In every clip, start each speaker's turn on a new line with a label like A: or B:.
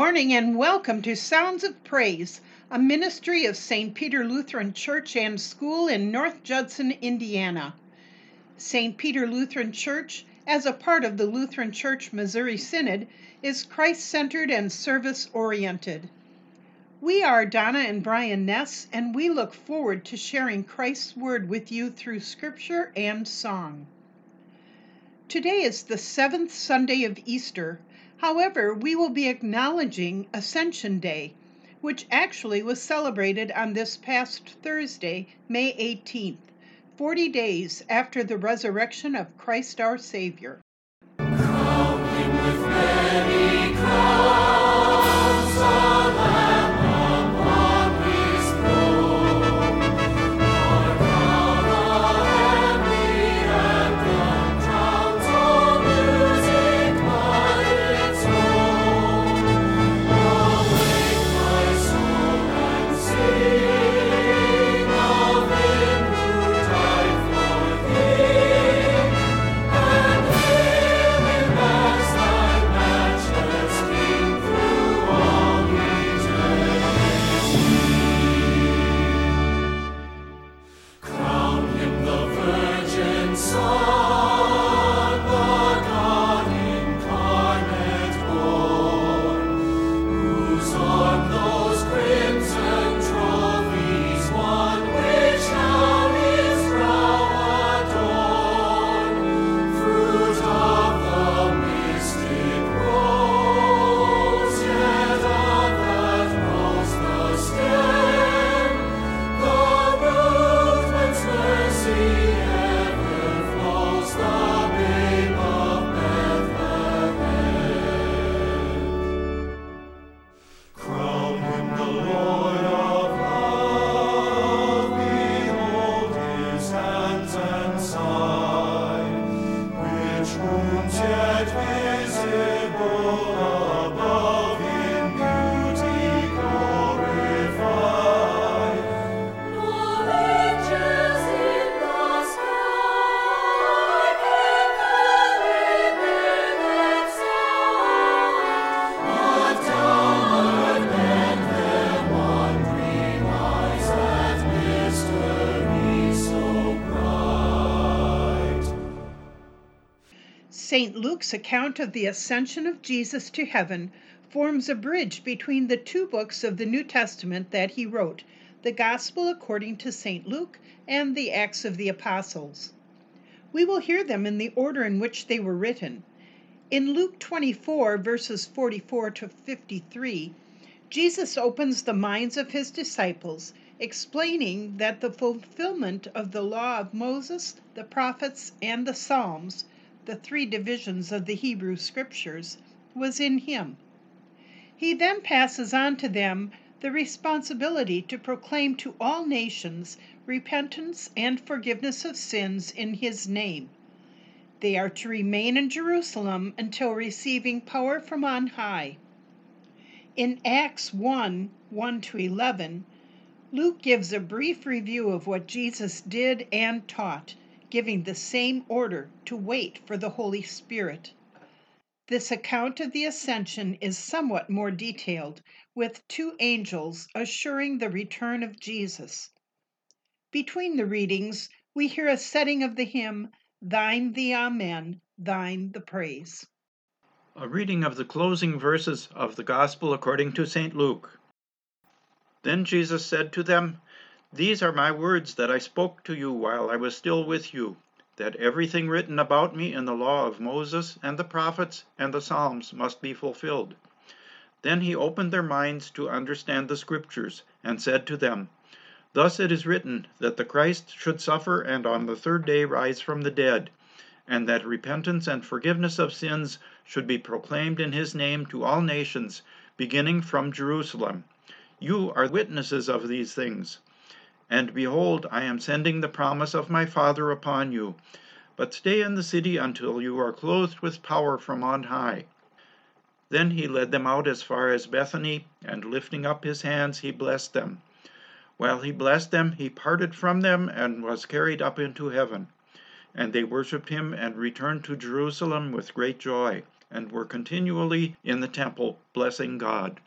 A: morning and welcome to Sounds of Praise, a ministry of St. Peter Lutheran Church and School in North Judson, Indiana. St. Peter Lutheran Church, as a part of the Lutheran Church Missouri Synod, is Christ-centered and service-oriented. We are Donna and Brian Ness, and we look forward to sharing Christ's Word with you through Scripture and song. Today is the 7th Sunday of Easter. However, we will be acknowledging Ascension Day, which actually was celebrated on this past Thursday, May 18th, 40 days after the resurrection of Christ our Savior.
B: Crown him with many crowns, the Lamb upon his throne. Our crown, the heavenly anthem, drowns all music but its own. Awake my soul and sing of him who died for thee, and hail him as thy matchless King through all eternity. Crown him the Virgin Son, the God incarnate born, whose arm those crimson trophies won, which now his brow adorn. Fruit of the mystic rose, yet of that rose the stem, the root whence mercy ever flows, the babe of Bethlehem. Crown him the Lord of love, behold his hands and side, which wounds yet visible above in beauty glorify. Nor angels in the sky can penetrate their sight, but downward bend their wondering eyes at mystery so bright.
A: St. Luke's account of the ascension of Jesus to heaven forms a bridge between the two books of the New Testament that he wrote, the Gospel according to St. Luke and the Acts of the Apostles. We will hear them in the order in which they were written. In Luke 24, verses 44 to 53, Jesus opens the minds of his disciples, explaining that the fulfillment of the law of Moses, the prophets, and the Psalms, the three divisions of the Hebrew Scriptures, was in him. He then passes on to them the responsibility to proclaim to all nations repentance and forgiveness of sins in his name. They are to remain in Jerusalem until receiving power from on high. In Acts 1 to 11, Luke gives a brief review of what Jesus did and taught, giving the same order to wait for the Holy Spirit. This account of the ascension is somewhat more detailed, with two angels assuring the return of Jesus. Between the readings, we hear a setting of the hymn, Thine the Amen, Thine the Praise.
C: A reading of the closing verses of the Gospel according to St. Luke. Then Jesus said to them, These are my words that I spoke to you while I was still with you, that everything written about me in the law of Moses and the prophets and the Psalms must be fulfilled. Then he opened their minds to understand the Scriptures, and said to them, Thus it is written that the Christ should suffer and on the third day rise from the dead, and that repentance and forgiveness of sins should be proclaimed in his name to all nations, beginning from Jerusalem. You are witnesses of these things. And behold, I am sending the promise of my Father upon you. But stay in the city until you are clothed with power from on high. Then he led them out as far as Bethany, and lifting up his hands, he blessed them. While he blessed them, he parted from them and was carried up into heaven. And they worshipped him and returned to Jerusalem with great joy, and were continually in the temple blessing God.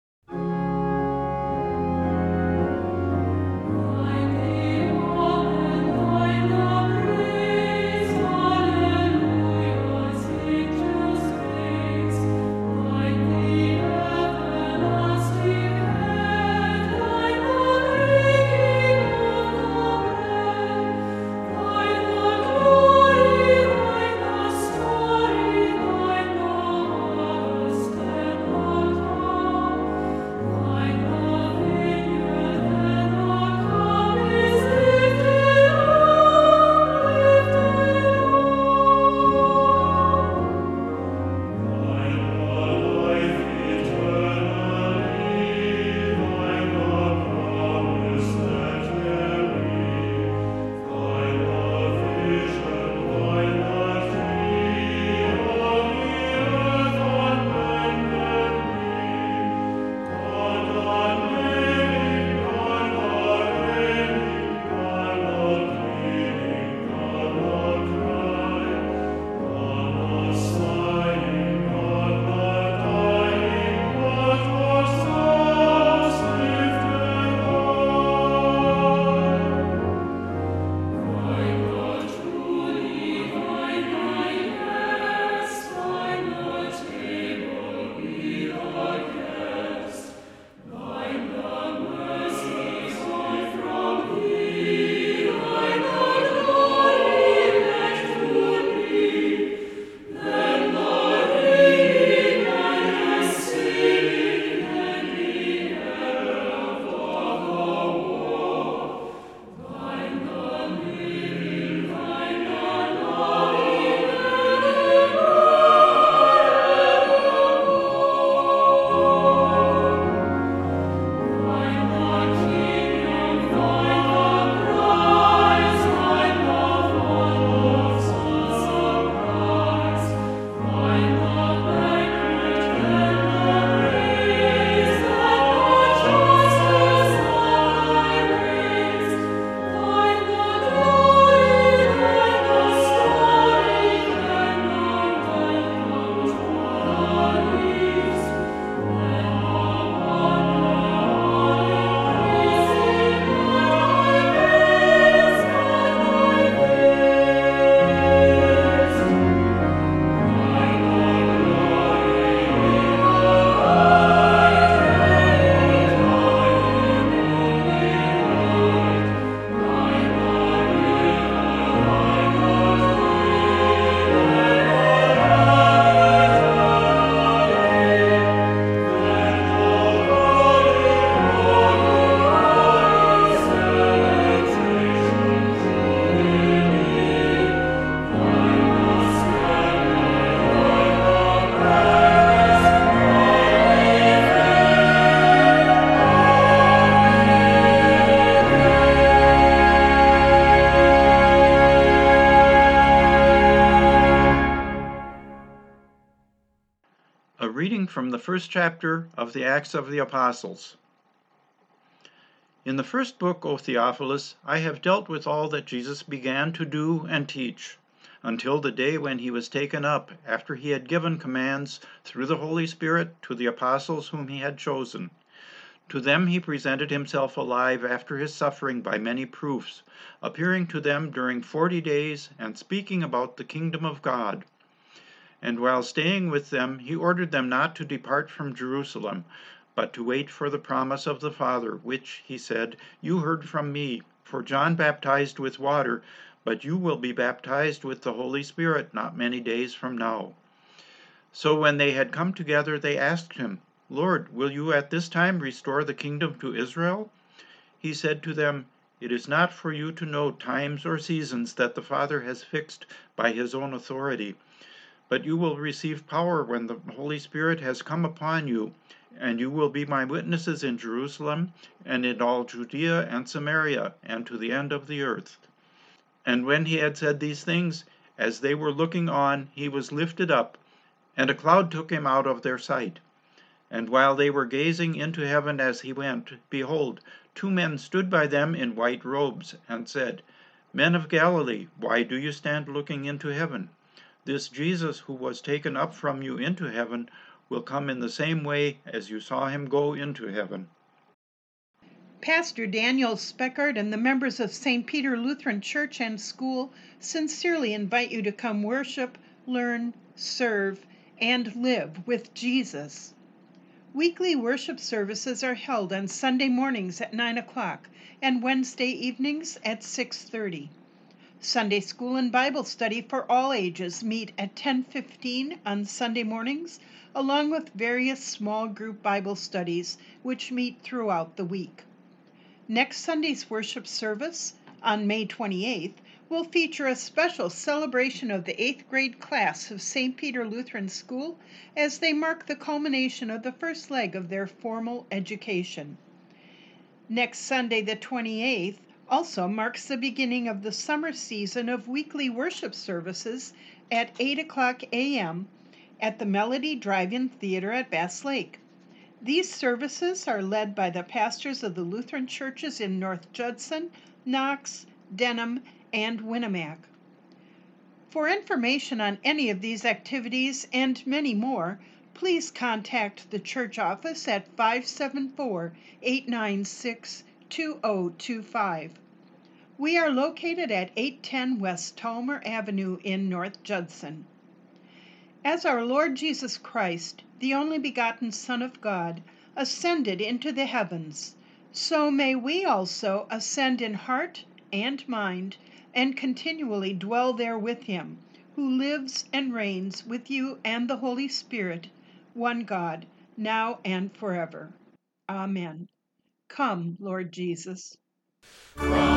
C: A reading from the first chapter of the Acts of the Apostles. In the first book, O Theophilus, I have dealt with all that Jesus began to do and teach, until the day when he was taken up, after he had given commands through the Holy Spirit to the apostles whom he had chosen. To them he presented himself alive after his suffering by many proofs, appearing to them during 40 days and speaking about the kingdom of God. And while staying with them, he ordered them not to depart from Jerusalem, but to wait for the promise of the Father, which, he said, you heard from me. For John baptized with water, but you will be baptized with the Holy Spirit not many days from now. So when they had come together, they asked him, Lord, will you at this time restore the kingdom to Israel? He said to them, It is not for you to know times or seasons that the Father has fixed by his own authority. But you will receive power when the Holy Spirit has come upon you, and you will be my witnesses in Jerusalem, and in all Judea and Samaria, and to the end of the earth. And when he had said these things, as they were looking on, he was lifted up, and a cloud took him out of their sight. And while they were gazing into heaven as he went, behold, 2 men stood by them in white robes, and said, Men of Galilee, why do you stand looking into heaven? This Jesus who was taken up from you into heaven will come in the same way as you saw him go into heaven.
A: Pastor Daniel Speckard and the members of St. Peter Lutheran Church and School sincerely invite you to come worship, learn, serve, and live with Jesus. Weekly worship services are held on Sunday mornings at 9 o'clock and Wednesday evenings at 6:30. Sunday school and Bible study for all ages meet at 10:15 on Sunday mornings, along with various small group Bible studies which meet throughout the week. Next Sunday's worship service, on May 28th, will feature a special celebration of the 8th grade class of St. Peter Lutheran School as they mark the culmination of the first leg of their formal education. Next Sunday, the 28th, also marks the beginning of the summer season of weekly worship services at 8 o'clock a.m. at the Melody Drive-In Theater at Bass Lake. These services are led by the pastors of the Lutheran churches in North Judson, Knox, Denham, and Winnemac. For information on any of these activities and many more, please contact the church office at 574-896-2025. We are located at 810 West Talmer Avenue in North Judson. As our Lord Jesus Christ, the only begotten Son of God, ascended into the heavens, so may we also ascend in heart and mind and continually dwell there with him, who lives and reigns with you and the Holy Spirit, one God, now and forever. Amen. Come, Lord Jesus.
B: Come,